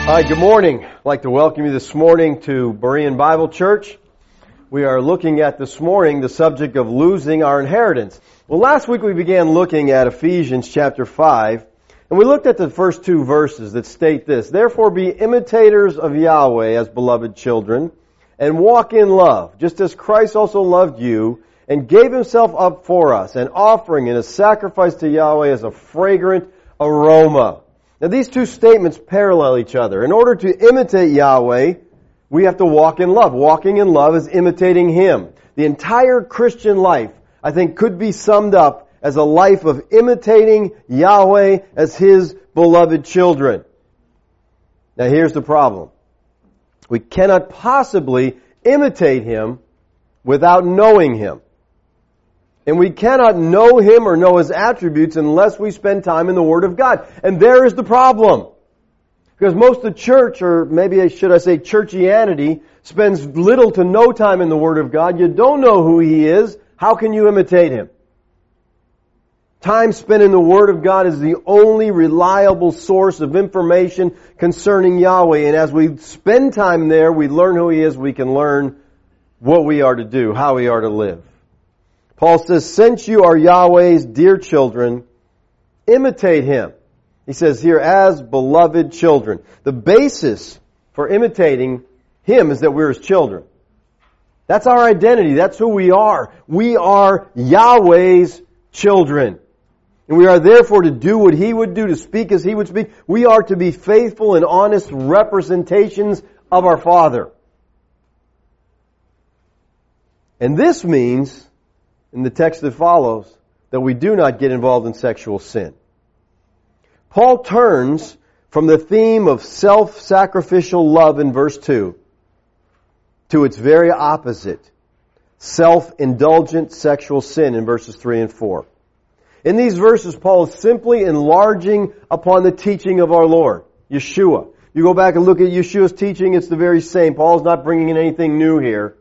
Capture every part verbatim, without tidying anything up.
Hi, good morning. I'd like to welcome you this morning to Berean Bible Church. We are looking at this morning the subject of losing our inheritance. Well, last week we began looking at Ephesians chapter five, and we looked at the first two verses that state this: "Therefore be imitators of Yahweh as beloved children, and walk in love, just as Christ also loved you, and gave himself up for us, an offering and a sacrifice to Yahweh as a fragrant aroma." Now these two statements parallel each other. In order to imitate Yahweh, we have to walk in love. Walking in love is imitating Him. The entire Christian life, I think, could be summed up as a life of imitating Yahweh as His beloved children. Now here's the problem. We cannot possibly imitate Him without knowing Him. And we cannot know Him or know His attributes unless we spend time in the Word of God. And there is the problem. Because most of the church, or maybe should I say churchianity, spends little to no time in the Word of God. You don't know who He is. How can you imitate Him? Time spent in the Word of God is the only reliable source of information concerning Yahweh. And as we spend time there, we learn who He is. We can learn what we are to do, how we are to live. Paul says, "Since you are Yahweh's dear children, imitate Him." He says here, as beloved children. The basis for imitating Him is that we're His children. That's our identity. That's who we are. We are Yahweh's children. And we are therefore to do what He would do, to speak as He would speak. We are to be faithful and honest representations of our Father. And this means, in the text that follows, that we do not get involved in sexual sin. Paul turns from the theme of self-sacrificial love in verse two to its very opposite, self-indulgent sexual sin in verses three and four. In these verses, Paul is simply enlarging upon the teaching of our Lord, Yeshua. You go back and look at Yeshua's teaching, it's the very same. Paul's not bringing in anything new here.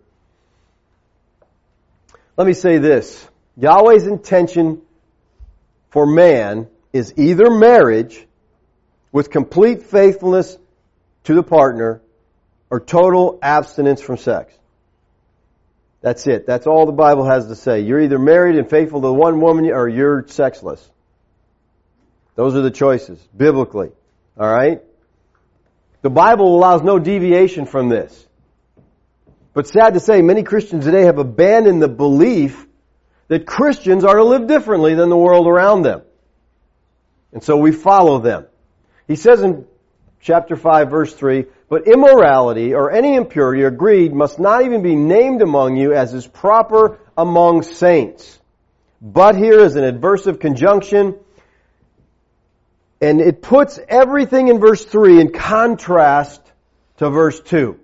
Let me say this. Yahweh's intention for man is either marriage with complete faithfulness to the partner or total abstinence from sex. That's it. That's all the Bible has to say. You're either married and faithful to one woman or you're sexless. Those are the choices, biblically. All right? The Bible allows no deviation from this. But sad to say, many Christians today have abandoned the belief that Christians are to live differently than the world around them. And so we follow them. He says in chapter five, verse three, "But immorality or any impurity or greed must not even be named among you as is proper among saints." But here is an adversive conjunction, and it puts everything in verse three in contrast to verse two.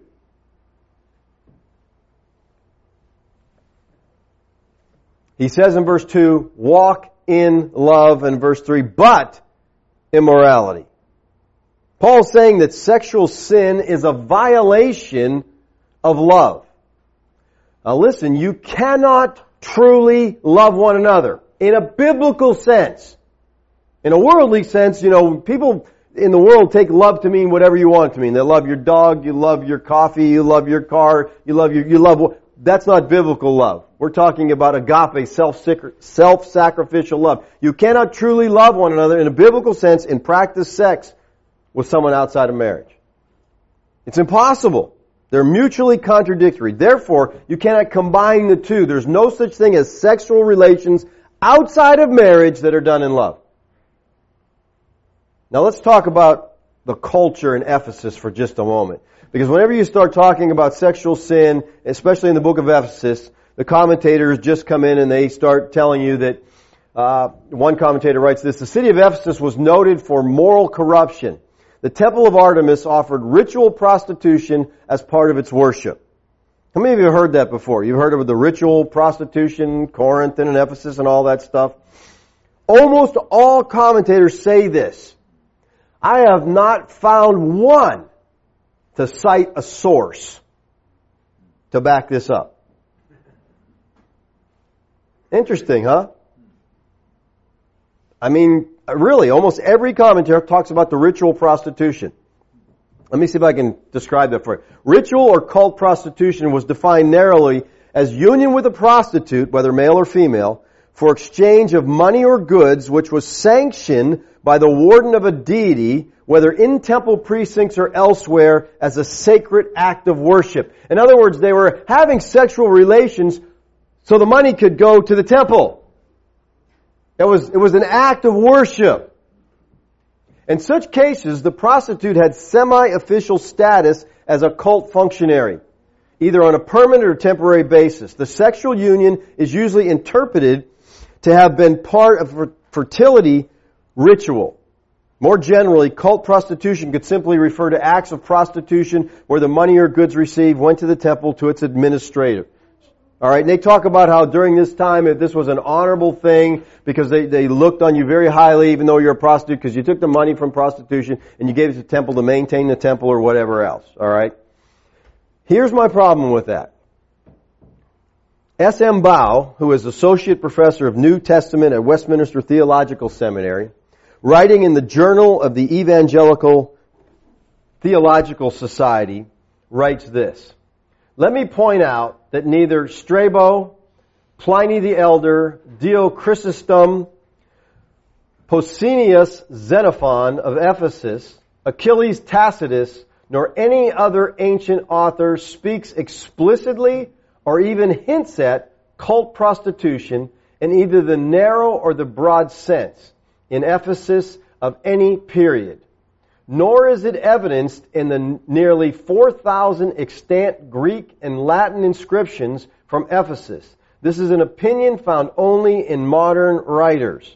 He says in verse two, walk in love, and verse three, but immorality. Paul's saying that sexual sin is a violation of love. Now listen, you cannot truly love one another in a biblical sense. In a worldly sense, you know, people in the world take love to mean whatever you want it to mean. They love your dog, you love your coffee, you love your car, you love your, you love... That's not biblical love. We're talking about agape, self-sacrificial love. You cannot truly love one another in a biblical sense and practice sex with someone outside of marriage. It's impossible. They're mutually contradictory. Therefore, you cannot combine the two. There's no such thing as sexual relations outside of marriage that are done in love. Now let's talk about the culture in Ephesus for just a moment. Because whenever you start talking about sexual sin, especially in the book of Ephesus, the commentators just come in and they start telling you that, uh, one commentator writes this, "The city of Ephesus was noted for moral corruption. The temple of Artemis offered ritual prostitution as part of its worship." How many of you have heard that before? You've heard of the ritual prostitution, Corinth and Ephesus and all that stuff? Almost all commentators say this. I have not found one to cite a source to back this up. Interesting, huh? I mean, really, almost every commentary talks about the ritual prostitution. Let me see if I can describe that for you. Ritual or cult prostitution was defined narrowly as union with a prostitute, whether male or female, for exchange of money or goods, which was sanctioned by the warden of a deity, whether in temple precincts or elsewhere, as a sacred act of worship. In other words, they were having sexual relations so the money could go to the temple. It was, it was an act of worship. In such cases, the prostitute had semi-official status as a cult functionary, either on a permanent or temporary basis. The sexual union is usually interpreted to have been part of a fertility ritual. More generally, cult prostitution could simply refer to acts of prostitution where the money or goods received went to the temple to its administrator. All right, and they talk about how during this time if this was an honorable thing because they, they looked on you very highly even though you're a prostitute because you took the money from prostitution and you gave it to the temple to maintain the temple or whatever else. All right? Here's my problem with that. S M Bao, who is Associate Professor of New Testament at Westminster Theological Seminary, writing in the Journal of the Evangelical Theological Society, writes this. Let me point out that neither Strabo, Pliny the Elder, Dio Chrysostom, Pausanias Xenophon of Ephesus, Achilles Tacitus, nor any other ancient author speaks explicitly or even hints at cult prostitution in either the narrow or the broad sense in Ephesus of any period. Nor is it evidenced in the nearly four thousand extant Greek and Latin inscriptions from Ephesus. This is an opinion found only in modern writers.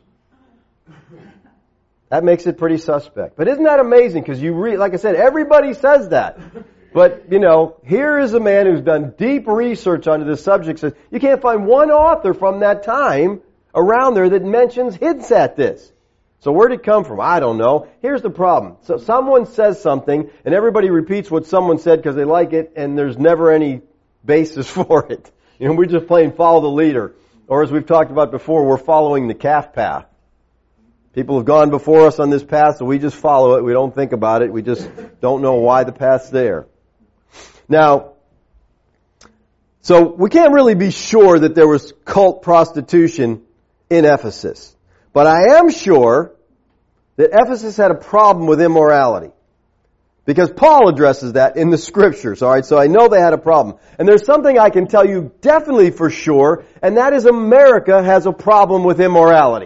That makes it pretty suspect. But isn't that amazing? Because you read, like I said, everybody says that. But, you know, here is a man who's done deep research onto this subject. Says you can't find one author from that time around there that mentions hints at this. So where did it come from? I don't know. Here's the problem. So someone says something, and everybody repeats what someone said because they like it, and there's never any basis for it. You know, we're just playing follow the leader. Or as we've talked about before, we're following the calf path. People have gone before us on this path, so we just follow it. We don't think about it. We just don't know why the path's there. Now, so we can't really be sure that there was cult prostitution in Ephesus. But I am sure that Ephesus had a problem with immorality. Because Paul addresses that in the Scriptures, alright? So I know they had a problem. And there's something I can tell you definitely for sure, and that is America has a problem with immorality.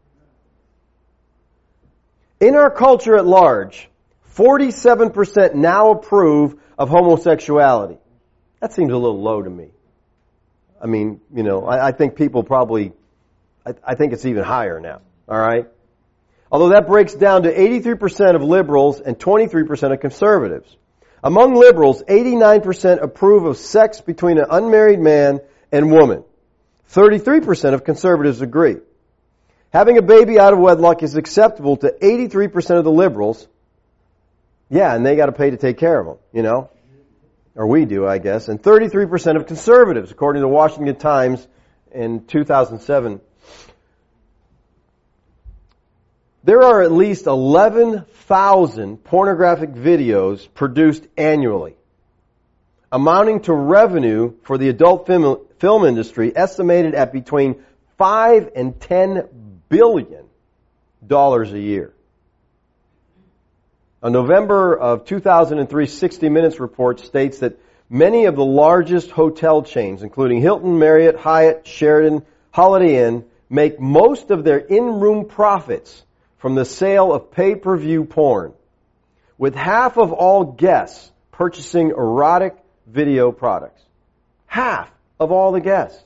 In our culture at large, forty-seven percent now approve of homosexuality. That seems a little low to me. I mean, you know, I, I think people probably... I think it's even higher now, all right? Although that breaks down to eighty-three percent of liberals and twenty-three percent of conservatives. Among liberals, eighty-nine percent approve of sex between an unmarried man and woman. thirty-three percent of conservatives agree. Having a baby out of wedlock is acceptable to eighty-three percent of the liberals. Yeah, and they got to pay to take care of them, you know? Or we do, I guess. And thirty-three percent of conservatives, according to the Washington Times in two thousand seven. There are at least eleven thousand pornographic videos produced annually, amounting to revenue for the adult film, film industry estimated at between five and ten billion dollars a year. A November of two thousand three sixty Minutes report states that many of the largest hotel chains, including Hilton, Marriott, Hyatt, Sheraton, Holiday Inn, make most of their in-room profits from the sale of pay-per-view porn, with half of all guests purchasing erotic video products. Half of all the guests.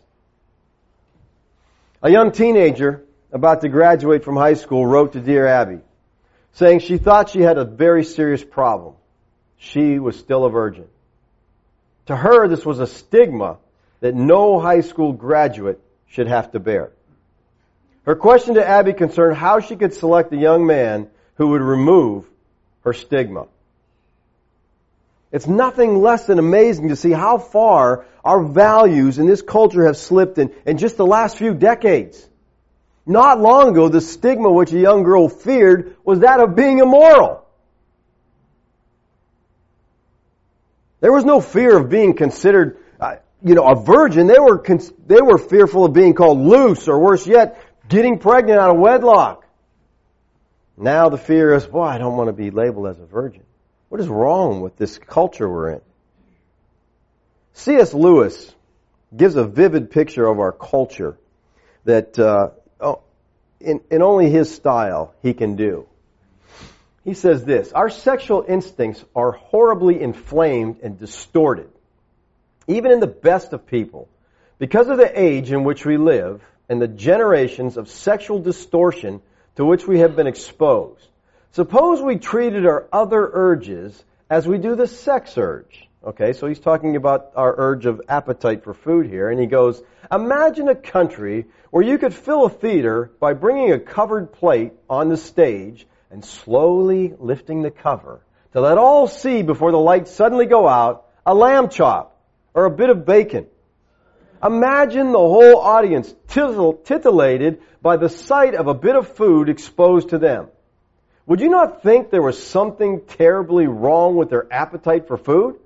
A young teenager about to graduate from high school wrote to Dear Abby, saying she thought she had a very serious problem. She was still a virgin. To her, this was a stigma that no high school graduate should have to bear. Her question to Abby concerned how she could select a young man who would remove her stigma. It's nothing less than amazing to see how far our values in this culture have slipped in, in just the last few decades. Not long ago, the stigma which a young girl feared was that of being immoral. There was no fear of being considered, uh, you know, a virgin. They were cons- they were fearful of being called loose, or worse yet, getting pregnant out of wedlock. Now the fear is, boy, I don't want to be labeled as a virgin. What is wrong with this culture we're in? C S Lewis gives a vivid picture of our culture that uh, oh, in, in only his style he can do. He says this: our sexual instincts are horribly inflamed and distorted, even in the best of people, because of the age in which we live and the generations of sexual distortion to which we have been exposed. Suppose we treated our other urges as we do the sex urge. Okay, so he's talking about our urge of appetite for food here, and he goes, imagine a country where you could fill a theater by bringing a covered plate on the stage and slowly lifting the cover to let all see before the lights suddenly go out a lamb chop or a bit of bacon. Imagine the whole audience titillated by the sight of a bit of food exposed to them. Would you not think there was something terribly wrong with their appetite for food?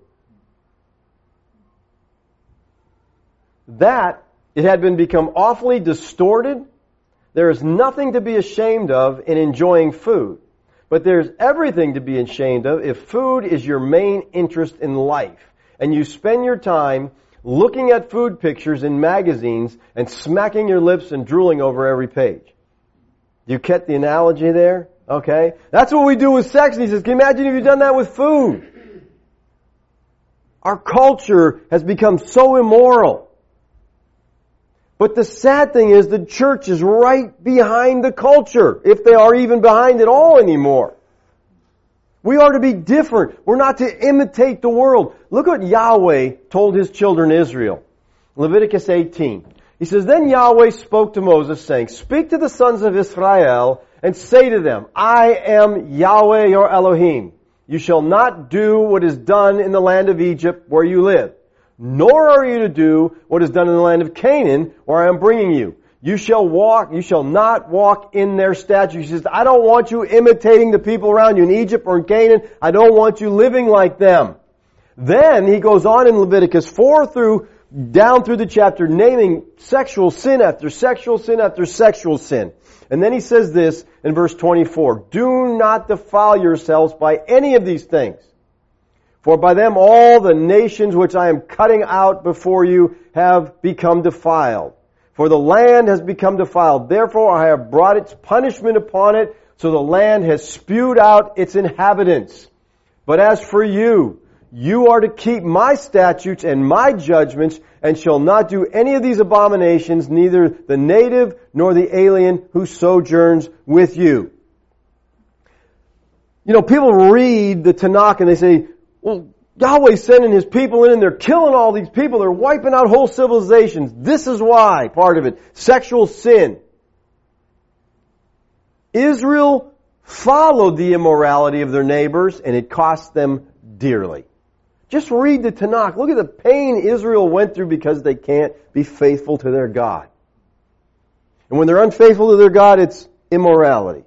That it had been become awfully distorted. There is nothing to be ashamed of in enjoying food. But there's everything to be ashamed of if food is your main interest in life, and you spend your time looking at food pictures in magazines and smacking your lips and drooling over every page. Do you get the analogy there? Okay? That's what we do with sex. And he says, can you imagine if you've done that with food? Our culture has become so immoral. But the sad thing is the church is right behind the culture, if they are even behind it all anymore. We are to be different. We're not to imitate the world. Look what Yahweh told His children Israel. Leviticus eighteen. He says, then Yahweh spoke to Moses, saying, speak to the sons of Israel and say to them, I am Yahweh your Elohim. You shall not do what is done in the land of Egypt where you live, nor are you to do what is done in the land of Canaan where I am bringing you. You shall walk, you shall not walk in their statutes. He says, I don't want you imitating the people around you in Egypt or in Canaan. I don't want you living like them. Then he goes on in Leviticus four through, down through the chapter, naming sexual sin after sexual sin after sexual sin. And then he says this in verse twenty-four, do not defile yourselves by any of these things. For by them all the nations which I am cutting out before you have become defiled. For the land has become defiled. Therefore I have brought its punishment upon it, so the land has spewed out its inhabitants. But as for you, you are to keep my statutes and my judgments, and shall not do any of these abominations, neither the native nor the alien who sojourns with you. You know, people read the Tanakh and they say, well, Yahweh's sending His people in and they're killing all these people. They're wiping out whole civilizations. This is why, part of it. Sexual sin. Israel followed the immorality of their neighbors and it cost them dearly. Just read the Tanakh. Look at the pain Israel went through because they can't be faithful to their God. And when they're unfaithful to their God, it's immorality.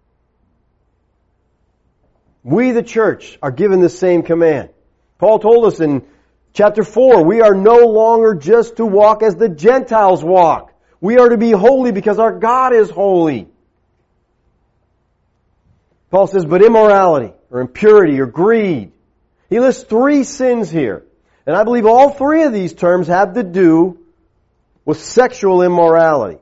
We, the church, are given the same command. Paul told us in chapter four, we are no longer just to walk as the Gentiles walk. We are to be holy because our God is holy. Paul says, but immorality, or impurity, or greed. He lists three sins here. And I believe all three of these terms have to do with sexual immorality.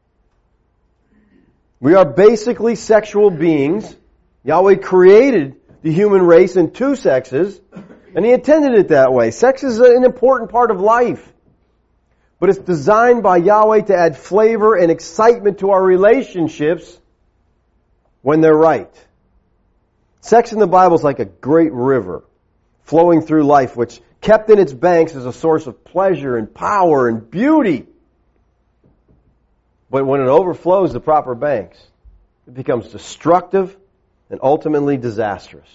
We are basically sexual beings. Yahweh created the human race in two sexes, and He intended it that way. Sex is an important part of life. But it's designed by Yahweh to add flavor and excitement to our relationships when they're right. Sex in the Bible is like a great river flowing through life, which kept in its banks is a source of pleasure and power and beauty. But when it overflows the proper banks, it becomes destructive and ultimately disastrous.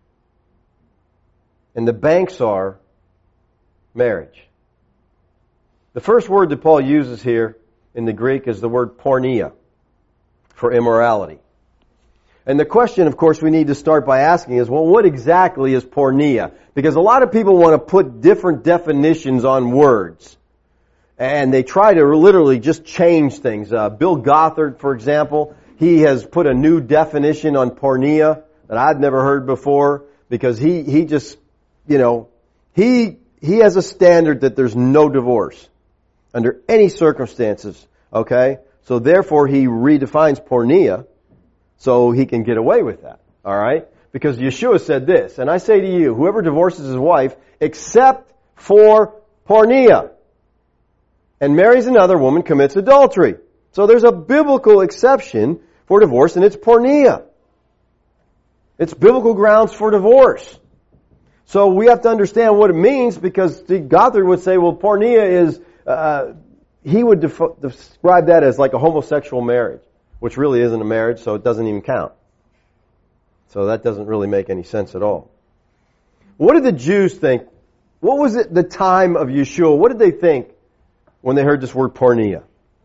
And the banks are marriage. The first word that Paul uses here in the Greek is the word porneia, for immorality. And the question, of course, we need to start by asking is, well, what exactly is porneia? Because a lot of people want to put different definitions on words. And they try to literally just change things. Uh, Bill Gothard, for example, he has put a new definition on porneia that I've never heard before, because he, he just, you know, he, he has a standard that there's no divorce under any circumstances, okay? So therefore he redefines porneia so he can get away with that, alright? Because Yeshua said this, and I say to you, whoever divorces his wife, except for porneia, and marries another woman, commits adultery. So there's a biblical exception for divorce, and it's porneia. It's biblical grounds for divorce. So we have to understand what it means, because Gothard would say, well, porneia is, uh, he would def- describe that as like a homosexual marriage, which really isn't a marriage, so it doesn't even count. So that doesn't really make any sense at all. What did the Jews think? What was it the time of Yeshua? What did they think when they heard this word porneia?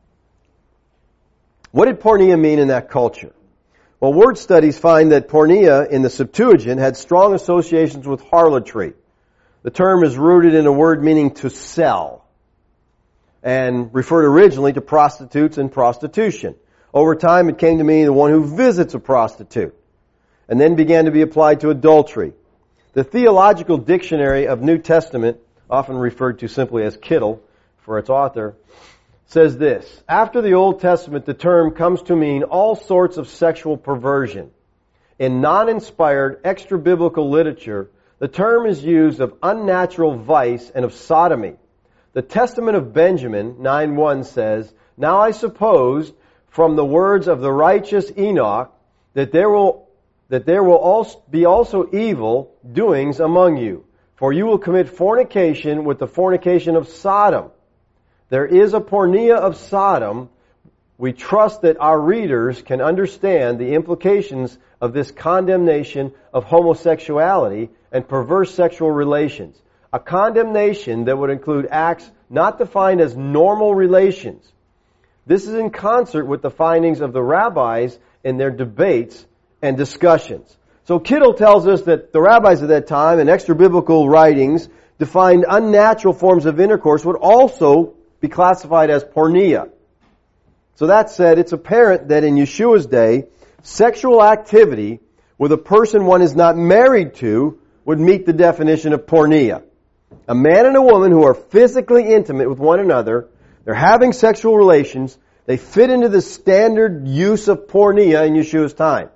What did porneia mean in that culture? Well, word studies find that porneia in the Septuagint had strong associations with harlotry. The term is rooted in a word meaning to sell, and referred originally to prostitutes and prostitution. Over time, it came to mean the one who visits a prostitute, and then began to be applied to adultery. The Theological Dictionary of New Testament, often referred to simply as Kittel for its author, says this: after the Old Testament, the term comes to mean all sorts of sexual perversion. In non-inspired, extra-biblical literature, the term is used of unnatural vice and of sodomy. The Testament of Benjamin, nine one, says, now I suppose, from the words of the righteous Enoch, that there will that there will also be also evil doings among you, for you will commit fornication with the fornication of Sodom. There is a porneia of Sodom. We trust that our readers can understand the implications of this condemnation of homosexuality and perverse sexual relations. A condemnation that would include acts not defined as normal relations. This is in concert with the findings of the rabbis in their debates and discussions. So Kittel tells us that the rabbis of that time and extra-biblical writings defined unnatural forms of intercourse would also be classified as porneia. So that said, it's apparent that in Yeshua's day, sexual activity with a person one is not married to would meet the definition of porneia. A man and a woman who are physically intimate with one another, they're having sexual relations, they fit into the standard use of porneia in Yeshua's time.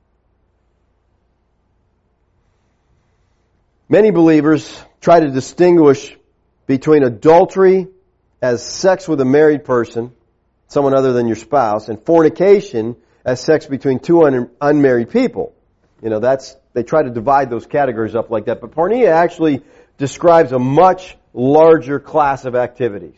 Many believers try to distinguish between adultery as sex with a married person, someone other than your spouse, and fornication as sex between two un- unmarried people. You know, that's, they try to divide those categories up like that. But porneia actually describes a much larger class of activities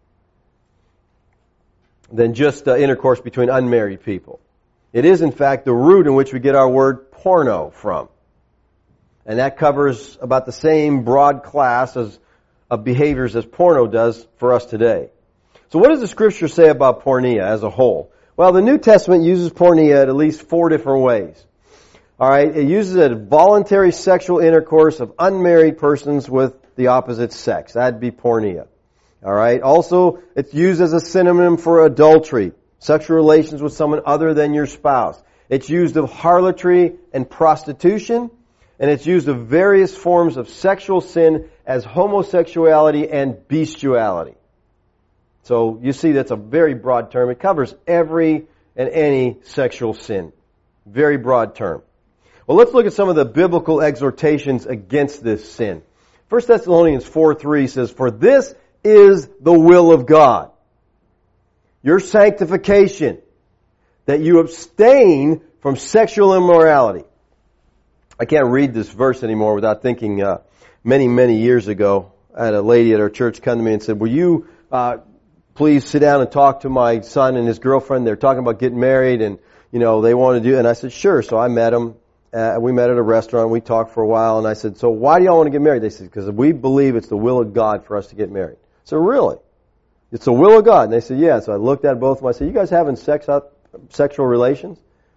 than just uh, intercourse between unmarried people. It is, in fact, the root in which we get our word porno from. And that covers about the same broad class as, of behaviors as porno does for us today. So what does the Scripture say about porneia as a whole? Well, the New Testament uses porneia at at least four different ways. Alright, it uses it as voluntary sexual intercourse of unmarried persons with the opposite sex. That'd be porneia. Alright, also it's used as a synonym for adultery, sexual relations with someone other than your spouse. It's used of harlotry and prostitution, and it's used of various forms of sexual sin as homosexuality and bestiality. So you see that's a very broad term. It covers every and any sexual sin. Very broad term. Well, let's look at some of the biblical exhortations against this sin. First Thessalonians four three says, for this is the will of God, your sanctification, that you abstain from sexual immorality. I can't read this verse anymore without thinking uh, many, many years ago, I had a lady at our church come to me and said, will you uh, please sit down and talk to my son and his girlfriend? They're talking about getting married and, you know, they want to do, and I said, sure. So I met them. Uh, we met at a restaurant. We talked for a while, and I said, so why do y'all want to get married? They said, because we believe it's the will of God for us to get married. So really? It's the will of God? And they said, yeah. So I looked at both of them. I said, you guys having sex, sexual relations?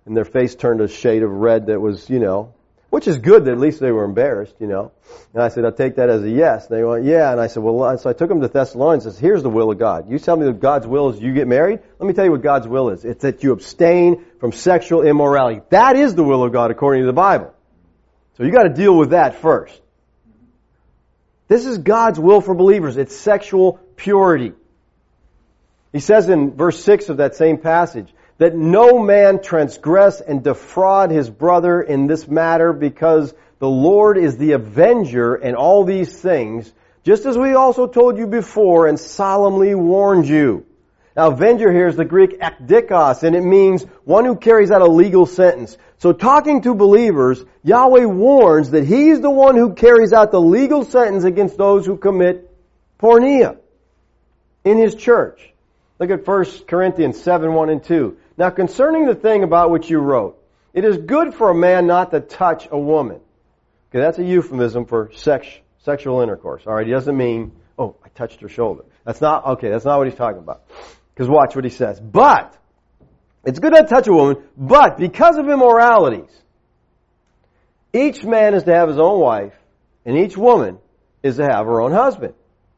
and their face turned a shade of red that was, you know, which is good that at least they were embarrassed, you know. And I said, I'll take that as a yes. And they went, yeah. And I said, well, so I took them to Thessalonians and said, here's the will of God. You tell me that God's will is you get married? Let me tell you what God's will is. It's that you abstain from sexual immorality. That is the will of God according to the Bible. So you got to deal with that first. This is God's will for believers. It's sexual purity. He says in verse six of that same passage, that no man transgress and defraud his brother in this matter, because the Lord is the avenger in all these things, just as we also told you before and solemnly warned you. Now, avenger here is the Greek ekdikos, and it means one who carries out a legal sentence. So talking to believers, Yahweh warns that He's the one who carries out the legal sentence against those who commit porneia in His church. Look at First Corinthians seven, one and two. Now concerning the thing about which you wrote, it is good for a man not to touch a woman. Okay, that's a euphemism for sex, sexual intercourse. Alright, he doesn't mean, oh, I touched her shoulder. That's not, okay, that's not what he's talking about. Because watch what he says. But, it's good not to touch a woman, but because of immoralities, each man is to have his own wife, and each woman is to have her own husband.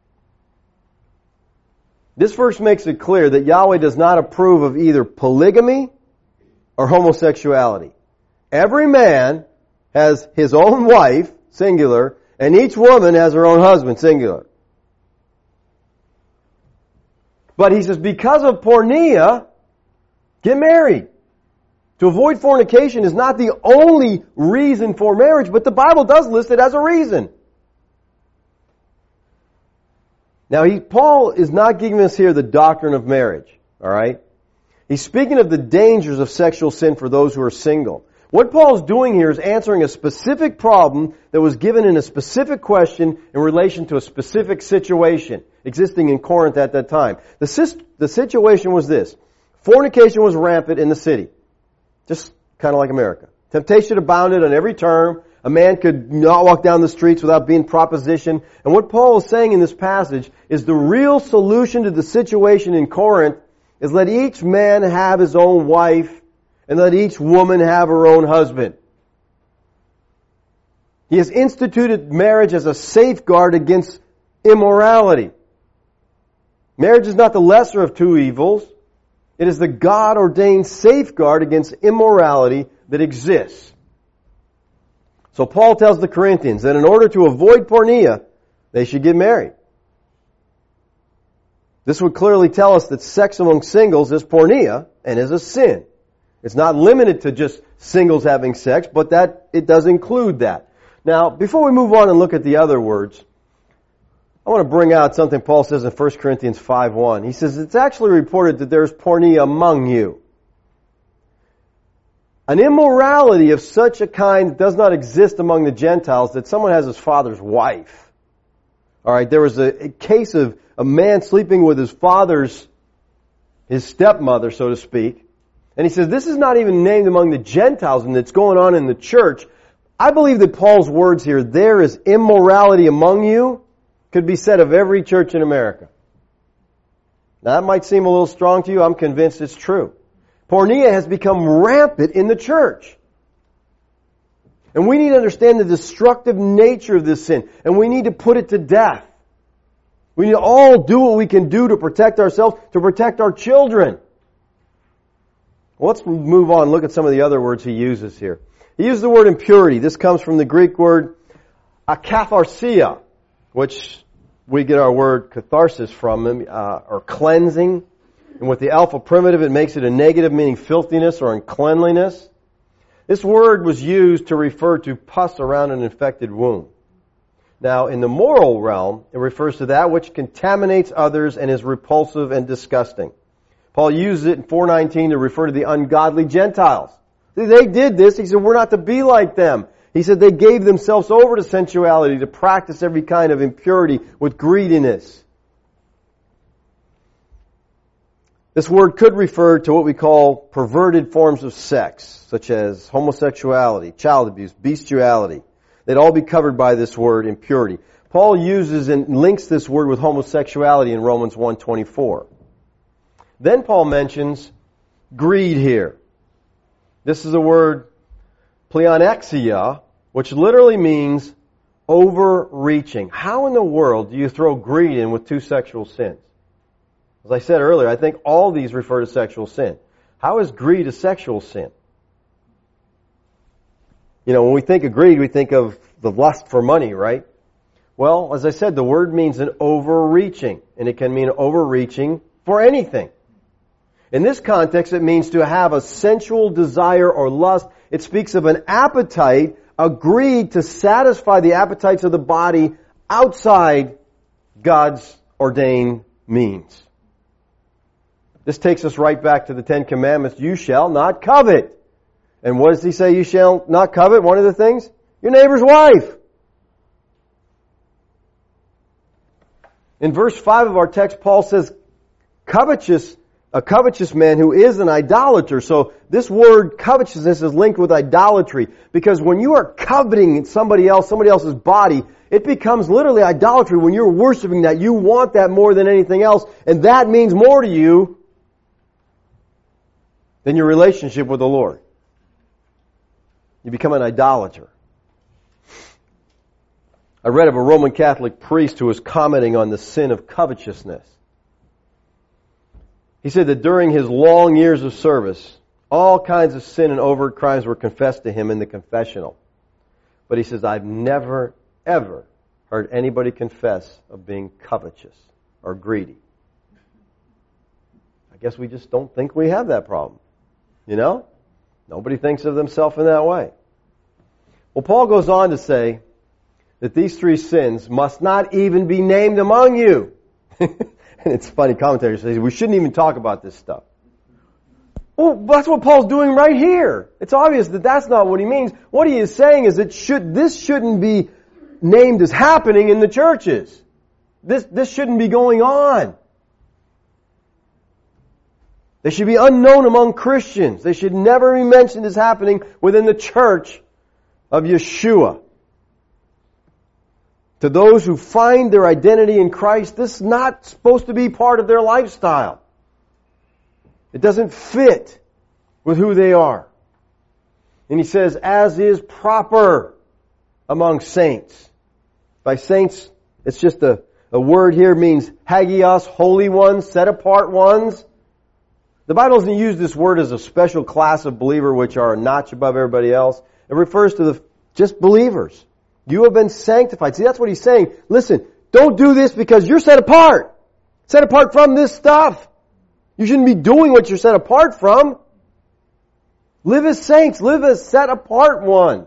This verse makes it clear that Yahweh does not approve of either polygamy or homosexuality. Every man has his own wife, singular, and each woman has her own husband, singular. But he says, because of porneia, get married. To avoid fornication is not the only reason for marriage, but the Bible does list it as a reason. Now, he, Paul is not giving us here the doctrine of marriage, all right? He's speaking of the dangers of sexual sin for those who are single. What Paul's doing here is answering a specific problem that was given in a specific question in relation to a specific situation existing in Corinth at that time. The, the situation was this. Fornication was rampant in the city, just kind of like America. Temptation abounded on every turn. A man could not walk down the streets without being propositioned. And what Paul is saying in this passage is the real solution to the situation in Corinth is let each man have his own wife and let each woman have her own husband. He has instituted marriage as a safeguard against immorality. Marriage is not the lesser of two evils. It is the God-ordained safeguard against immorality that exists. So Paul tells the Corinthians that in order to avoid porneia, they should get married. This would clearly tell us that sex among singles is porneia and is a sin. It's not limited to just singles having sex, but that it does include that. Now, before we move on and look at the other words, I want to bring out something Paul says in First Corinthians five one. He says, it's actually reported that there's porneia among you. An immorality of such a kind does not exist among the Gentiles, that someone has his father's wife. Alright, there was a, a case of a man sleeping with his father's, his stepmother, so to speak. And he says, this is not even named among the Gentiles, and it's going on in the church. I believe that Paul's words here, there is immorality among you, could be said of every church in America. Now that might seem a little strong to you. I'm convinced it's true. Porneia has become rampant in the church. And we need to understand the destructive nature of this sin. And we need to put it to death. We need to all do what we can do to protect ourselves, to protect our children. Well, let's move on and look at some of the other words he uses here. He uses the word impurity. This comes from the Greek word akatharsia, which we get our word catharsis from, uh, or cleansing. And with the alpha primitive, it makes it a negative, meaning filthiness or uncleanliness. This word was used to refer to pus around an infected wound. Now, in the moral realm, it refers to that which contaminates others and is repulsive and disgusting. Paul uses it in four nineteen to refer to the ungodly Gentiles. They did this. He said, we're not to be like them. He said they gave themselves over to sensuality, to practice every kind of impurity with greediness. This word could refer to what we call perverted forms of sex, such as homosexuality, child abuse, bestiality. They'd all be covered by this word, impurity. Paul uses and links this word with homosexuality in Romans one twenty-four. Then Paul mentions greed here. This is the word pleonexia, which literally means overreaching. How in the world do you throw greed in with two sexual sins? As I said earlier, I think all these refer to sexual sin. How is greed a sexual sin? You know, when we think of greed, we think of the lust for money, right? Well, as I said, the word means an overreaching, and it can mean overreaching for anything. In this context, it means to have a sensual desire or lust. It speaks of an appetite, a greed to satisfy the appetites of the body outside God's ordained means. This takes us right back to the Ten Commandments. You shall not covet. And what does he say you shall not covet? One of the things? Your neighbor's wife. In verse five of our text, Paul says, covetous, a covetous man who is an idolater. So this word covetousness is linked with idolatry. Because when you are coveting somebody else, somebody else's body, it becomes literally idolatry when you're worshiping that. You want that more than anything else. And that means more to you than your relationship with the Lord. You become an idolater. I read of a Roman Catholic priest who was commenting on the sin of covetousness. He said that during his long years of service, all kinds of sin and overt crimes were confessed to him in the confessional. But he says, I've never, ever heard anybody confess of being covetous or greedy. I guess we just don't think we have that problem. You know? Nobody thinks of themselves in that way. Well, Paul goes on to say that these three sins must not even be named among you. And it's funny, commentators say we shouldn't even talk about this stuff. Well, that's what Paul's doing right here. It's obvious that that's not what he means. What he is saying is that should, this shouldn't be named as happening in the churches. This, this shouldn't be going on. They should be unknown among Christians. They should never be mentioned as happening within the church of Yeshua. To those who find their identity in Christ, this is not supposed to be part of their lifestyle. It doesn't fit with who they are. And he says, as is proper among saints. By saints, it's just a, a word here means hagios, holy ones, set apart ones. The Bible doesn't use this word as a special class of believer which are a notch above everybody else. It refers to the just believers. You have been sanctified. See, that's what he's saying. Listen, don't do this because you're set apart. Set apart from this stuff. You shouldn't be doing what you're set apart from. Live as saints. Live as set apart ones.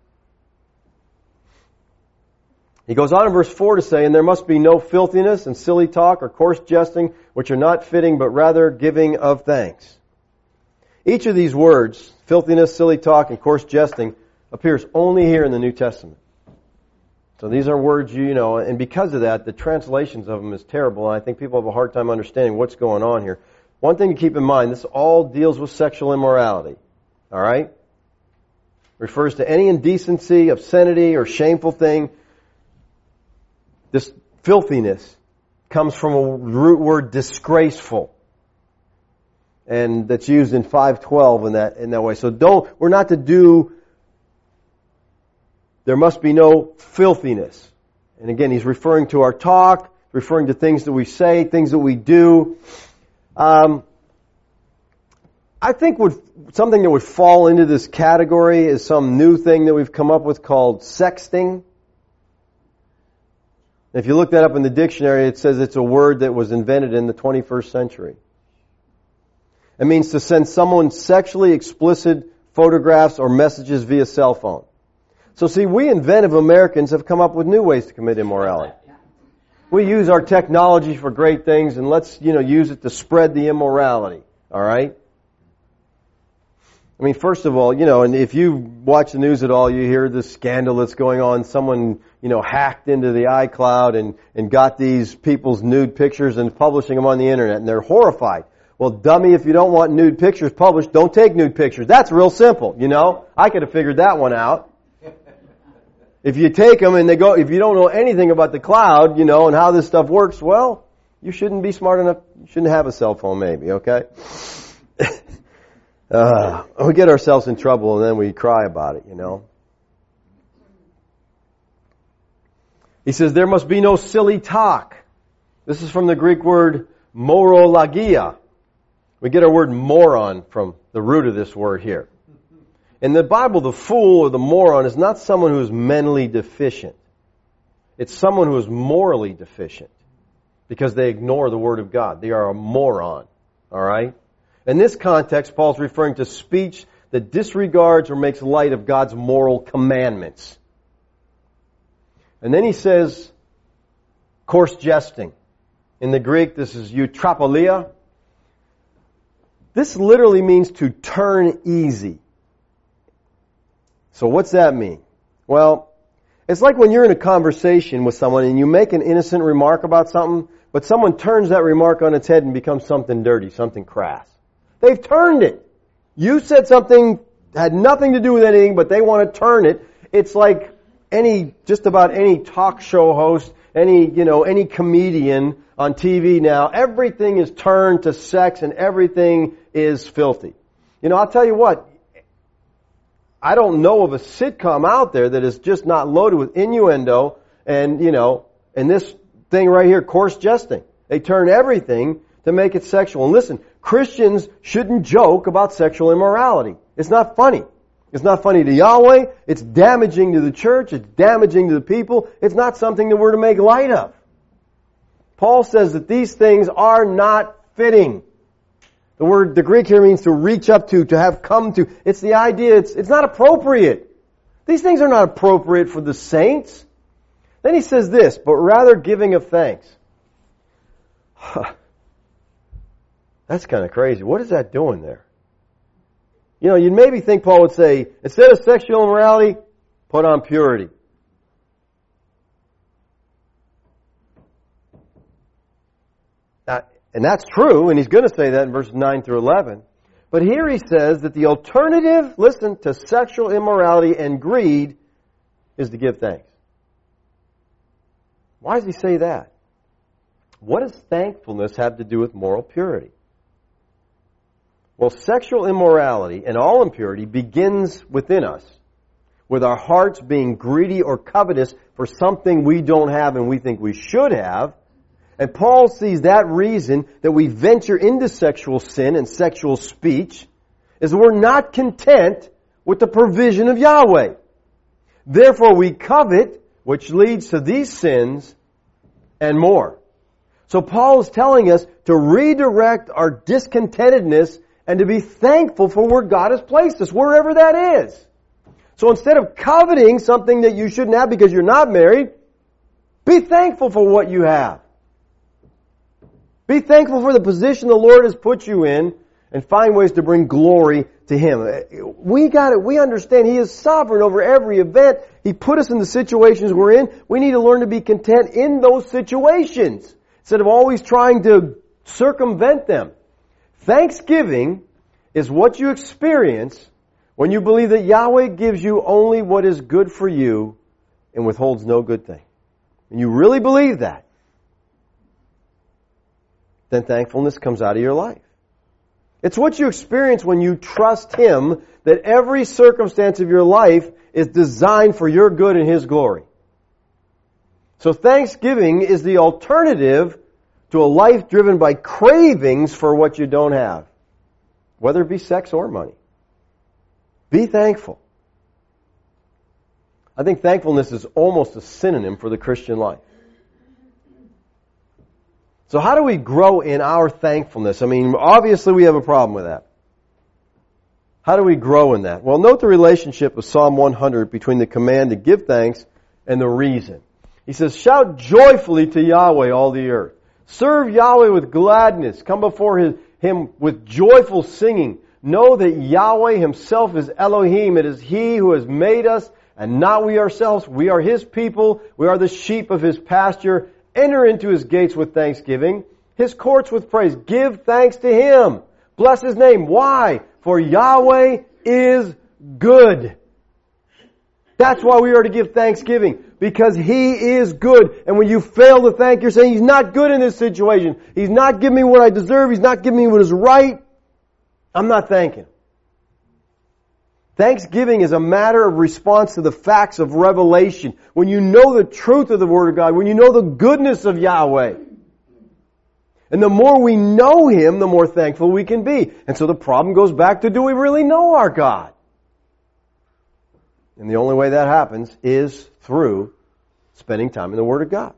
He goes on in verse four to say, and there must be no filthiness and silly talk or coarse jesting, which are not fitting, but rather giving of thanks. Each of these words, filthiness, silly talk, and coarse jesting, appears only here in the New Testament. So these are words you know, and because of that, the translations of them is terrible, and I think people have a hard time understanding what's going on here. One thing to keep in mind, this all deals with sexual immorality. All right? Refers to any indecency, obscenity, or shameful thing. This filthiness comes from a root word disgraceful. And that's used in five twelve in that in that way. So don't we're not to do there must be no filthiness. And again, he's referring to our talk, referring to things that we say, things that we do. Um, I think would something that would fall into this category is some new thing that we've come up with called sexting. If you look that up in the dictionary, it says it's a word that was invented in the twenty-first century. It means to send someone sexually explicit photographs or messages via cell phone. So see, we inventive Americans have come up with new ways to commit immorality. We use our technology for great things, and let's, you know, use it to spread the immorality. All right? I mean, first of all, you know, and if you watch the news at all, you hear this scandal that's going on. Someone, you know, hacked into the iCloud and, and got these people's nude pictures and publishing them on the internet, and they're horrified. Well, dummy, if you don't want nude pictures published, don't take nude pictures. That's real simple, you know? I could have figured that one out. If you take them and they go, if you don't know anything about the cloud, you know, and how this stuff works, well, you shouldn't be smart enough, you shouldn't have a cell phone maybe, okay? Uh, we get ourselves in trouble and then we cry about it, you know. He says, there must be no silly talk. This is from the Greek word morolagia. We get our word moron from the root of this word here. In the Bible, the fool or the moron is not someone who is mentally deficient. It's someone who is morally deficient because they ignore the Word of God. They are a moron. All right? In this context, Paul's referring to speech that disregards or makes light of God's moral commandments. And then he says, coarse jesting. In the Greek, this is eutrapolia. This literally means to turn easy. So what's that mean? Well, it's like when you're in a conversation with someone and you make an innocent remark about something, but someone turns that remark on its head and becomes something dirty, something crass. They've turned it. You said something had nothing to do with anything, but they want to turn it. It's like any, just about any talk show host, any, you know, any comedian on T V now, everything is turned to sex and everything is filthy. You know, I'll tell you what, I don't know of a sitcom out there that is just not loaded with innuendo and, you know, and this thing right here, coarse jesting. They turn everything to make it sexual. And listen, Christians shouldn't joke about sexual immorality. It's not funny. It's not funny to Yahweh. It's damaging to the church. It's damaging to the people. It's not something that we're to make light of. Paul says that these things are not fitting. The word, the Greek here means to reach up to, to have come to. It's the idea, it's, it's not appropriate. These things are not appropriate for the saints. Then he says this, but rather giving of thanks. That's kind of crazy. What is that doing there? You know, you'd maybe think Paul would say, instead of sexual immorality, put on purity. Now, and that's true, and he's going to say that in verses nine through eleven. But here he says that the alternative, listen, to sexual immorality and greed is to give thanks. Why does he say that? What does thankfulness have to do with moral purity? Well, sexual immorality and all impurity begins within us, with our hearts being greedy or covetous for something we don't have and we think we should have. And Paul sees that reason that we venture into sexual sin and sexual speech is that we're not content with the provision of Yahweh. Therefore we covet, which leads to these sins and more. So Paul is telling us to redirect our discontentedness and to be thankful for where God has placed us, wherever that is. So instead of coveting something that you shouldn't have because you're not married, be thankful for what you have. Be thankful for the position the Lord has put you in and find ways to bring glory to Him. We got it. We understand He is sovereign over every event. He put us in the situations we're in. We need to learn to be content in those situations instead of always trying to circumvent them. Thanksgiving is what you experience when you believe that Yahweh gives you only what is good for you and withholds no good thing. And you really believe that, then thankfulness comes out of your life. It's what you experience when you trust Him that every circumstance of your life is designed for your good and His glory. So thanksgiving is the alternative to a life driven by cravings for what you don't have, whether it be sex or money. Be thankful. I think thankfulness is almost a synonym for the Christian life. So how do we grow in our thankfulness? I mean, obviously we have a problem with that. How do we grow in that? Well, note the relationship of Psalm one hundred between the command to give thanks and the reason. He says, shout joyfully to Yahweh, all the earth. Serve Yahweh with gladness. Come before his, Him with joyful singing. Know that Yahweh Himself is Elohim. It is He who has made us and not we ourselves. We are His people. We are the sheep of His pasture. Enter into His gates with thanksgiving, His courts with praise. Give thanks to Him. Bless His name. Why? For Yahweh is good. That's why we are to give thanksgiving. Because He is good. And when you fail to thank, you're saying He's not good in this situation. He's not giving me what I deserve. He's not giving me what is right. I'm not thanking Him. Thanksgiving is a matter of response to the facts of revelation. When you know the truth of the Word of God, when you know the goodness of Yahweh. And the more we know Him, the more thankful we can be. And so the problem goes back to, do we really know our God? And the only way that happens is through spending time in the Word of God.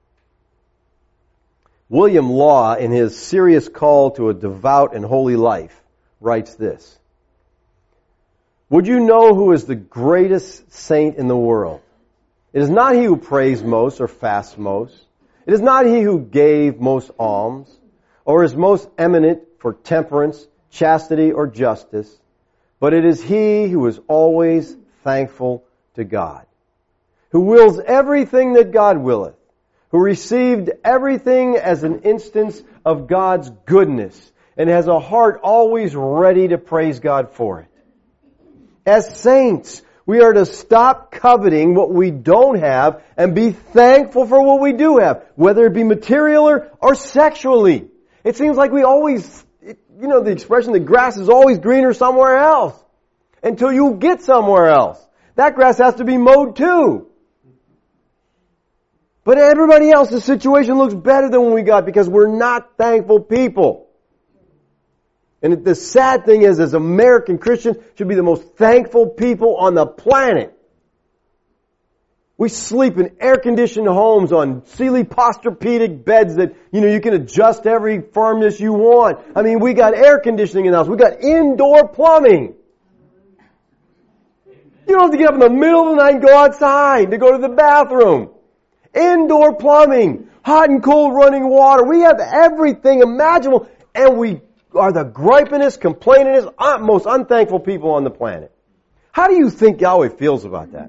William Law, in his Serious Call to a Devout and Holy Life, writes this. Would you know who is the greatest saint in the world? It is not he who prays most or fasts most. It is not he who gave most alms, or is most eminent for temperance, chastity, or justice, but it is he who is always thankful to God, who wills everything that God willeth, who received everything as an instance of God's goodness, and has a heart always ready to praise God for it. As saints, we are to stop coveting what we don't have and be thankful for what we do have, whether it be material or, or sexually. It seems like we always, you know, the expression, the grass is always greener somewhere else until you get somewhere else. That grass has to be mowed too. But everybody else's situation looks better than what we got because we're not thankful people. And the sad thing is, as American Christians, should be the most thankful people on the planet. We sleep in air-conditioned homes on Sealy Posturepedic beds that, you know, you can adjust every firmness you want. I mean, we got air conditioning in the house. We got indoor plumbing. You don't have to get up in the middle of the night and go outside to go to the bathroom. Indoor plumbing, hot and cold running water. We have everything imaginable, and we are the gripingest, complainingest, most unthankful people on the planet. How do you think Yahweh feels about that?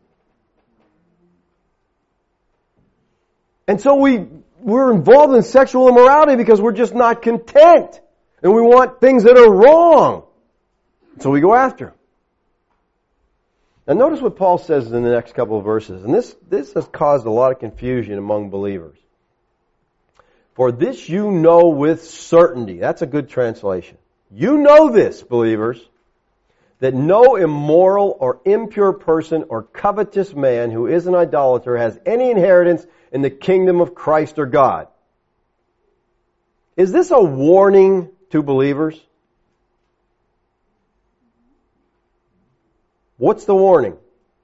And so we, we're involved in sexual immorality because we're just not content. And we want things that are wrong. So we go after them. Now notice what Paul says in the next couple of verses. And this, this has caused a lot of confusion among believers. For this you know with certainty. That's a good translation. You know this, believers, that no immoral or impure person or covetous man who is an idolater has any inheritance in the kingdom of Christ or God. Is this a warning to believers? What's the warning?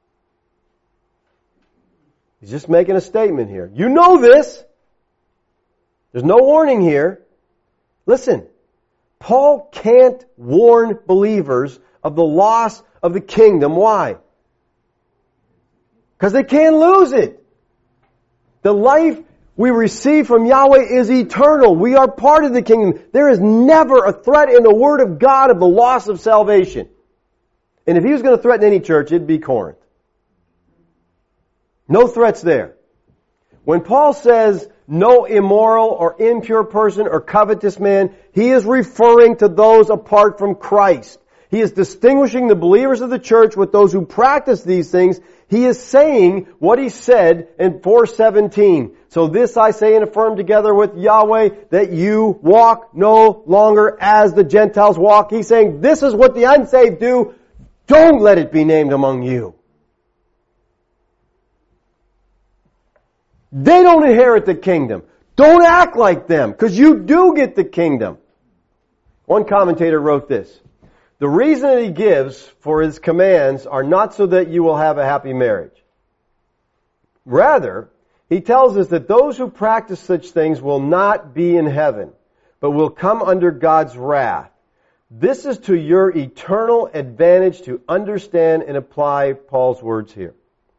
He's just making a statement here. You know this. There's no warning here. Listen, Paul can't warn believers of the loss of the kingdom. Why? Because they can't lose it. The life we receive from Yahweh is eternal. We are part of the kingdom. There is never a threat in the Word of God of the loss of salvation. And if he was going to threaten any church, it'd be Corinth. No threats there. When Paul says, no immoral or impure person or covetous man, he is referring to those apart from Christ. He is distinguishing the believers of the church with those who practice these things. He is saying what he said in four seventeen. So this I say and affirm together with Yahweh, that you walk no longer as the Gentiles walk. He's saying this is what the unsaved do. Don't let it be named among you. They don't inherit the kingdom. Don't act like them, because you do get the kingdom. One commentator wrote this. The reason that he gives for his commands are not so that you will have a happy marriage. Rather, he tells us that those who practice such things will not be in heaven, but will come under God's wrath. This is to your eternal advantage to understand and apply Paul's words here.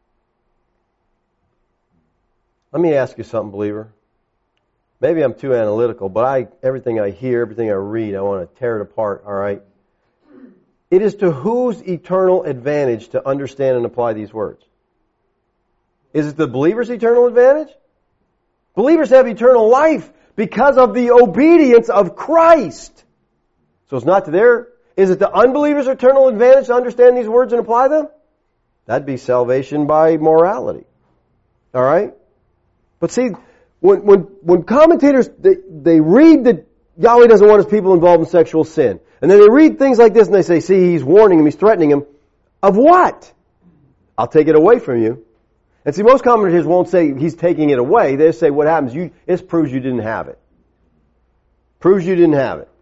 Let me ask you something, believer. Maybe I'm too analytical, but I everything I hear, everything I read, I want to tear it apart, all right? It is to whose eternal advantage to understand and apply these words? Is it the believer's eternal advantage? Believers have eternal life because of the obedience of Christ. So it's not to their... Is it the unbeliever's eternal advantage to understand these words and apply them? That'd be salvation by morality. All right? But see, when when when commentators, they, they read that Yahweh doesn't want his people involved in sexual sin, and then they read things like this and they say, see, he's warning him, he's threatening him, of what? I'll take it away from you. And see, most commentators won't say he's taking it away. They say what happens, you, this proves you didn't have it. Proves you didn't have it.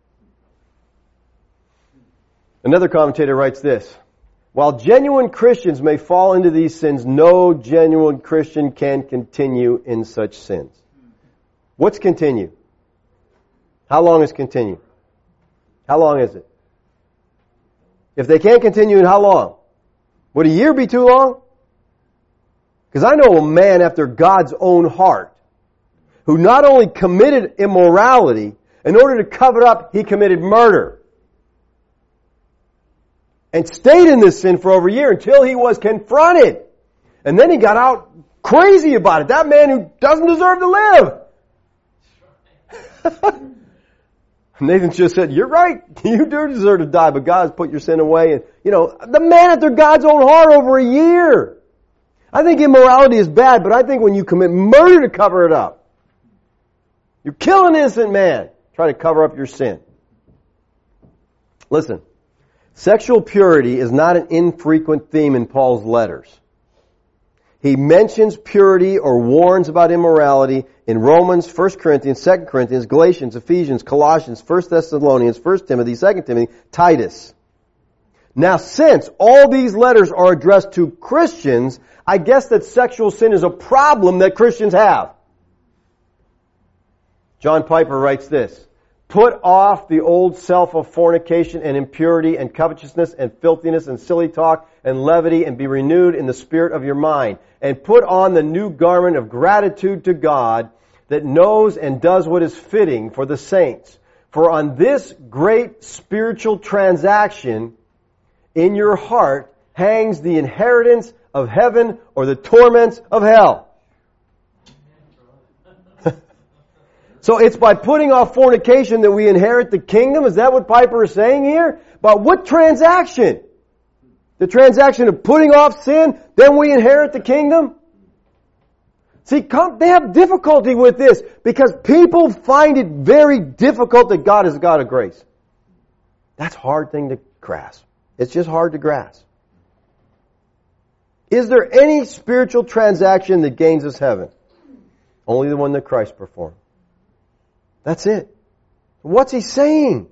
Another commentator writes this: while genuine Christians may fall into these sins, no genuine Christian can continue in such sins. What's continue? How long is continue? How long is it? If they can't continue in how long? Would a year be too long? Because I know a man after God's own heart who not only committed immorality, in order to cover it up, he committed murder. And stayed in this sin for over a year until he was confronted. And then he got out crazy about it. That man who doesn't deserve to live. Nathan just said, you're right. You do deserve to die, but God has put your sin away. And, you know, the man after God's own heart over a year. I think immorality is bad, but I think when you commit murder to cover it up, you kill an innocent man, try to cover up your sin. Listen. Sexual purity is not an infrequent theme in Paul's letters. He mentions purity or warns about immorality in Romans, First Corinthians, Second Corinthians, Galatians, Ephesians, Colossians, First Thessalonians, First Timothy, Second Timothy, Titus. Now, since all these letters are addressed to Christians, I guess that sexual sin is a problem that Christians have. John Piper writes this: put off the old self of fornication and impurity and covetousness and filthiness and silly talk and levity, and be renewed in the spirit of your mind. And put on the new garment of gratitude to God that knows and does what is fitting for the saints. For on this great spiritual transaction in your heart hangs the inheritance of heaven or the torments of hell. So it's by putting off fornication that we inherit the kingdom? Is that what Piper is saying here? But what transaction? The transaction of putting off sin, then we inherit the kingdom? See, they have difficulty with this because people find it very difficult that God is a God of grace. That's a hard thing to grasp. It's just hard to grasp. Is there any spiritual transaction that gains us heaven? Only the one that Christ performed. That's it. What's he saying?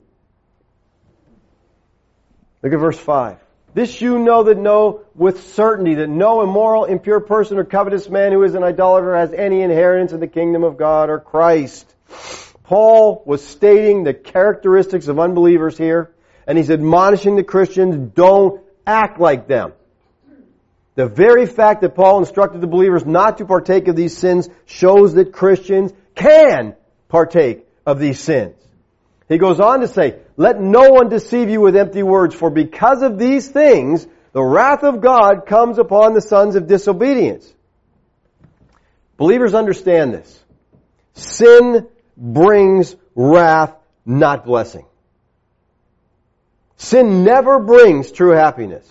Look at verse five. This you know that know with certainty that no immoral, impure person or covetous man who is an idolater has any inheritance in the kingdom of God or Christ. Paul was stating the characteristics of unbelievers here, and he's admonishing the Christians, don't act like them. The very fact that Paul instructed the believers not to partake of these sins shows that Christians can partake of these sins. He goes on to say, let no one deceive you with empty words, for because of these things, the wrath of God comes upon the sons of disobedience. Believers understand this. Sin brings wrath, not blessing. Sin never brings true happiness.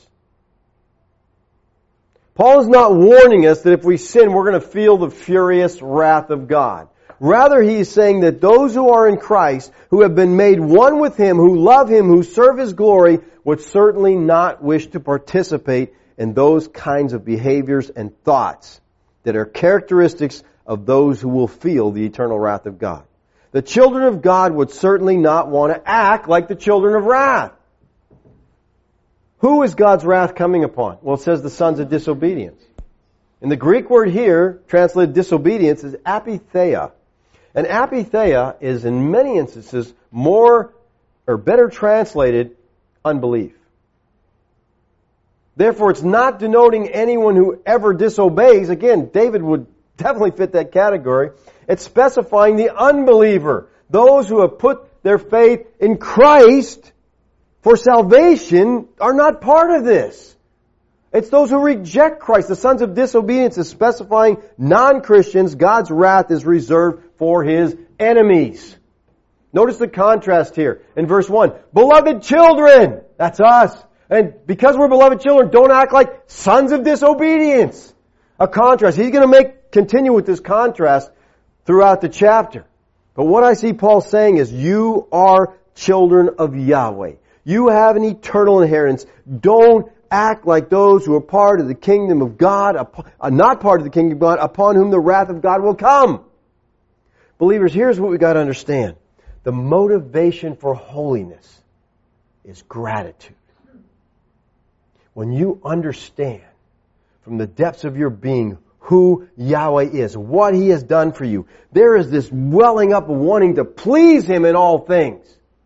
Paul is not warning us that if we sin, we're going to feel the furious wrath of God. Rather, he is saying that those who are in Christ, who have been made one with Him, who love Him, who serve His glory, would certainly not wish to participate in those kinds of behaviors and thoughts that are characteristics of those who will feel the eternal wrath of God. The children of God would certainly not want to act like the children of wrath. Who is God's wrath coming upon? Well, it says the sons of disobedience. And the Greek word here, translated disobedience, is apitheia. And apitheia is in many instances more or better translated unbelief. Therefore, it's not denoting anyone who ever disobeys. Again, David would definitely fit that category. It's specifying the unbeliever. Those who have put their faith in Christ for salvation are not part of this. It's those who reject Christ. The sons of disobedience is specifying non-Christians. God's wrath is reserved for His enemies. Notice the contrast here in verse one. Beloved children, that's us. And because we're beloved children, don't act like sons of disobedience. A contrast. He's going to make continue with this contrast throughout the chapter. But what I see Paul saying is, you are children of Yahweh. You have an eternal inheritance. Don't act like those who are part of the kingdom of God, uh, not part of the kingdom of God, upon whom the wrath of God will come. Believers, here's what we got to understand. The motivation for holiness is gratitude. When you understand from the depths of your being who Yahweh is, what He has done for you, there is this welling up of wanting to please Him in all things.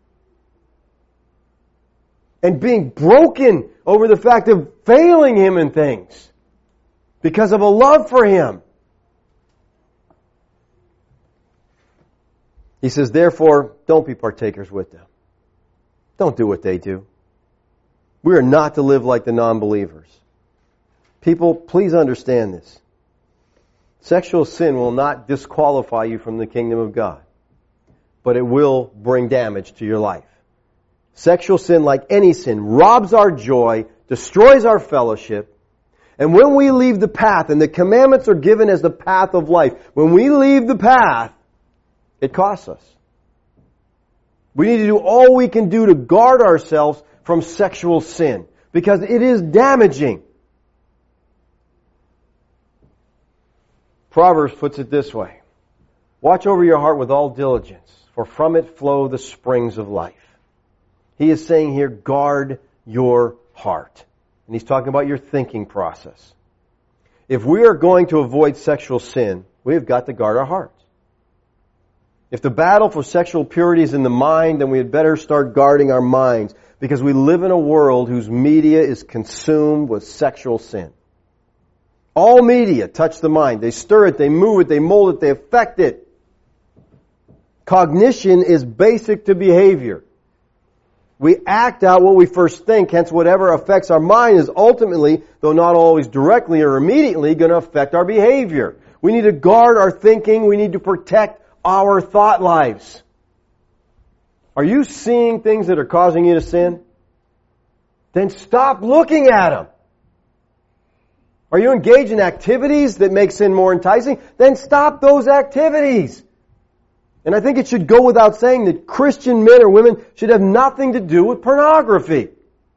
And being broken over the fact of failing Him in things because of a love for Him. He says, therefore, don't be partakers with them. Don't do what they do. We are not to live like the non-believers. People, please understand this. Sexual sin will not disqualify you from the kingdom of God, but it will bring damage to your life. Sexual sin, like any sin, robs our joy, destroys our fellowship, and when we leave the path, and the commandments are given as the path of life, when we leave the path, it costs us. We need to do all we can do to guard ourselves from sexual sin, because it is damaging. Proverbs puts it this way. Watch over your heart with all diligence, for from it flow the springs of life. He is saying here, guard your heart. And he's talking about your thinking process. If we are going to avoid sexual sin, we have got to guard our hearts. If the battle for sexual purity is in the mind, then we had better start guarding our minds, because we live in a world whose media is consumed with sexual sin. All media touch the mind. They stir it, they move it, they mold it, they affect it. Cognition is basic to behavior. We act out what we first think, hence whatever affects our mind is ultimately, though not always directly or immediately, going to affect our behavior. We need to guard our thinking. We need to protect our thought lives. Are you seeing things that are causing you to sin? Then stop looking at them. Are you engaged in activities that make sin more enticing? Then stop those activities. And I think it should go without saying that Christian men or women should have nothing to do with pornography.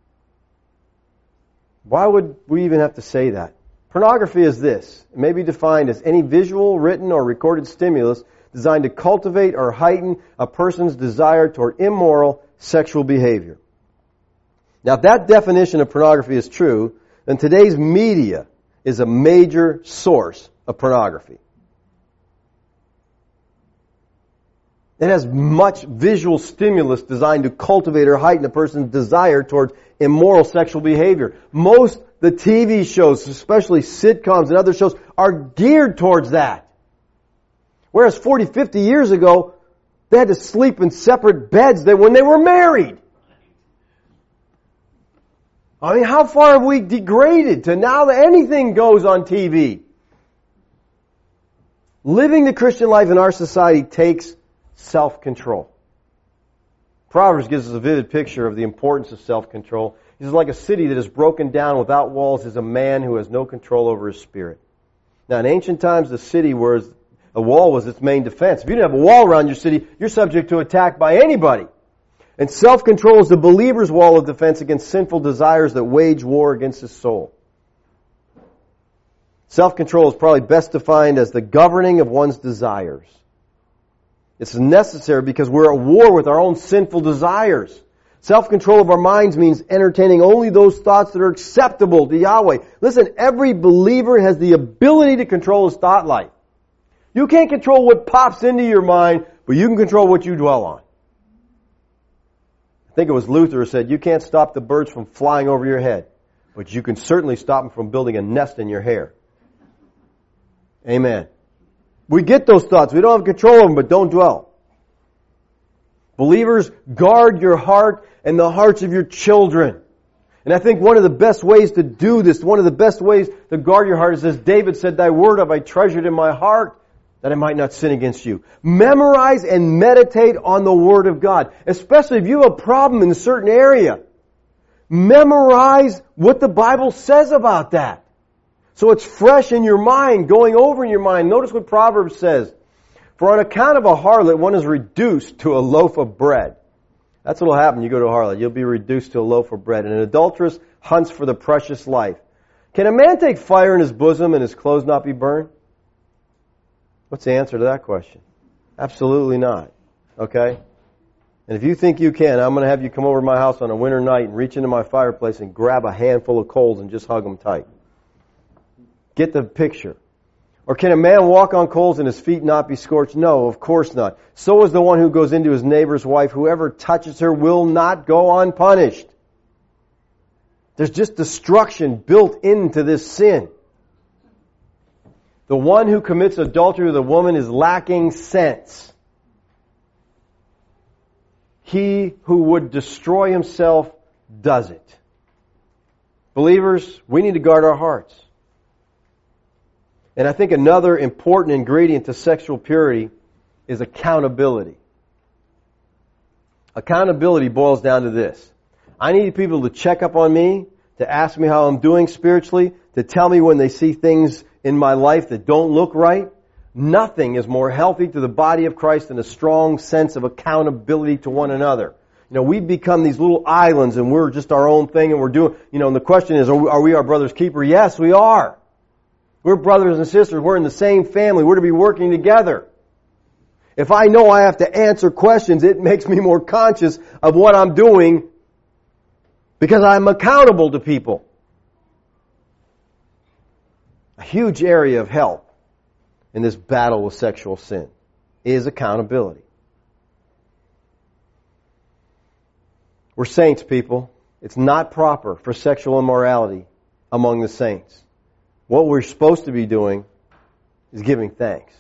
Why would we even have to say that? Pornography is this. It may be defined as any visual, written, or recorded stimulus designed to cultivate or heighten a person's desire toward immoral sexual behavior. Now, if that definition of pornography is true, then today's media is a major source of pornography. It has much visual stimulus designed to cultivate or heighten a person's desire towards immoral sexual behavior. Most the T V shows, especially sitcoms and other shows, are geared towards that. Whereas forty, fifty years ago, they had to sleep in separate beds than when they were married. I mean, how far have we degraded to now that anything goes on T V? Living the Christian life in our society takes self-control. Proverbs gives us a vivid picture of the importance of self-control. He says, like a city that is broken down without walls is a man who has no control over his spirit. Now, in ancient times, the city was, a wall was its main defense. If you didn't have a wall around your city, you're subject to attack by anybody. And self-control is the believer's wall of defense against sinful desires that wage war against his soul. Self-control is probably best defined as the governing of one's desires. It's necessary because we're at war with our own sinful desires. Self-control of our minds means entertaining only those thoughts that are acceptable to Yahweh. Listen, every believer has the ability to control his thought life. You can't control what pops into your mind, but you can control what you dwell on. I think it was Luther who said, you can't stop the birds from flying over your head, but you can certainly stop them from building a nest in your hair. Amen. We get those thoughts. We don't have control of them, but don't dwell. Believers, guard your heart and the hearts of your children. And I think one of the best ways to do this, one of the best ways to guard your heart is, as David said, thy word have I treasured in my heart, that I might not sin against you. Memorize and meditate on the Word of God. Especially if you have a problem in a certain area. Memorize what the Bible says about that. So it's fresh in your mind, going over in your mind. Notice what Proverbs says. For on account of a harlot, one is reduced to a loaf of bread. That's what will happen. You go to a harlot. You'll be reduced to a loaf of bread. And an adulteress hunts for the precious life. Can a man take fire in his bosom and his clothes not be burned? What's the answer to that question? Absolutely not. Okay? And if you think you can, I'm going to have you come over to my house on a winter night and reach into my fireplace and grab a handful of coals and just hug them tight. Get the picture. Or can a man walk on coals and his feet not be scorched? No, of course not. So is the one who goes into his neighbor's wife. Whoever touches her will not go unpunished. There's just destruction built into this sin. The one who commits adultery with a woman is lacking sense. He who would destroy himself does it. Believers, we need to guard our hearts. And I think another important ingredient to sexual purity is accountability. Accountability boils down to this. I need people to check up on me, to ask me how I'm doing spiritually, to tell me when they see things in my life that don't look right. Nothing is more healthy to the body of Christ than a strong sense of accountability to one another. You know, we've become these little islands and we're just our own thing and we're doing, you know, and the question is, are we, are we our brother's keeper? Yes, we are. We're brothers and sisters. We're in the same family. We're to be working together. If I know I have to answer questions, it makes me more conscious of what I'm doing because I'm accountable to people. A huge area of help in this battle with sexual sin is accountability. We're saints, people. It's not proper for sexual immorality among the saints. What we're supposed to be doing is giving thanks.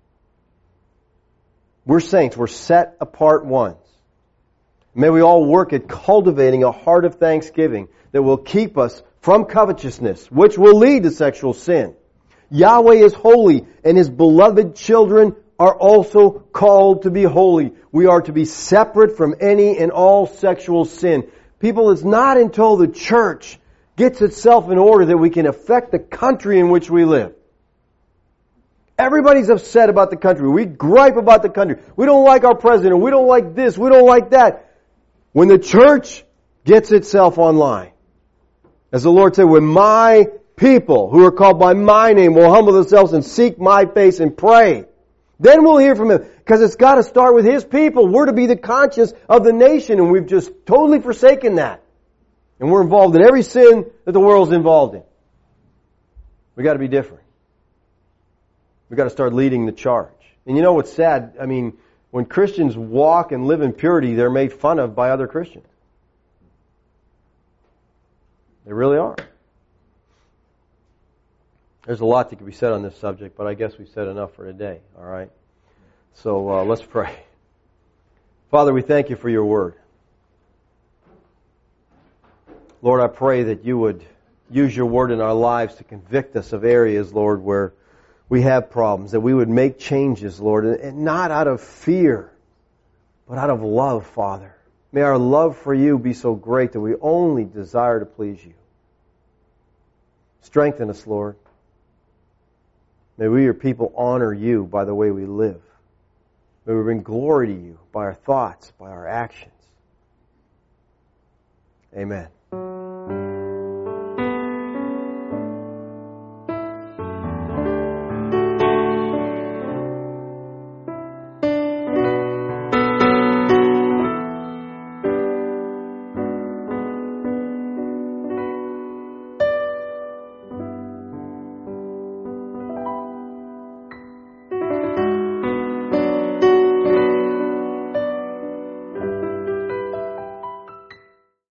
We're saints. We're set apart ones. May we all work at cultivating a heart of thanksgiving that will keep us from covetousness, which will lead to sexual sin. Yahweh is holy, and His beloved children are also called to be holy. We are to be separate from any and all sexual sin. People, it's not until the church gets itself in order that we can affect the country in which we live. Everybody's upset about the country. We gripe about the country. We don't like our president. We don't like this. We don't like that. When the church gets itself online, as the Lord said, when my people who are called by my name will humble themselves and seek my face and pray, then we'll hear from Him. Because it's got to start with His people. We're to be the conscience of the nation, and we've just totally forsaken that. And we're involved in every sin that the world's involved in. We've got to be different. We've got to start leading the charge. And you know what's sad? I mean, when Christians walk and live in purity, they're made fun of by other Christians. They really are. There's a lot that could be said on this subject, but I guess we've said enough for today. All right? So uh, let's pray. Father, we thank You for Your Word. Lord, I pray that You would use Your Word in our lives to convict us of areas, Lord, where we have problems, that we would make changes, Lord, and not out of fear, but out of love, Father. May our love for You be so great that we only desire to please You. Strengthen us, Lord. May we, Your people, honor You by the way we live. May we bring glory to You by our thoughts, by our actions. Amen.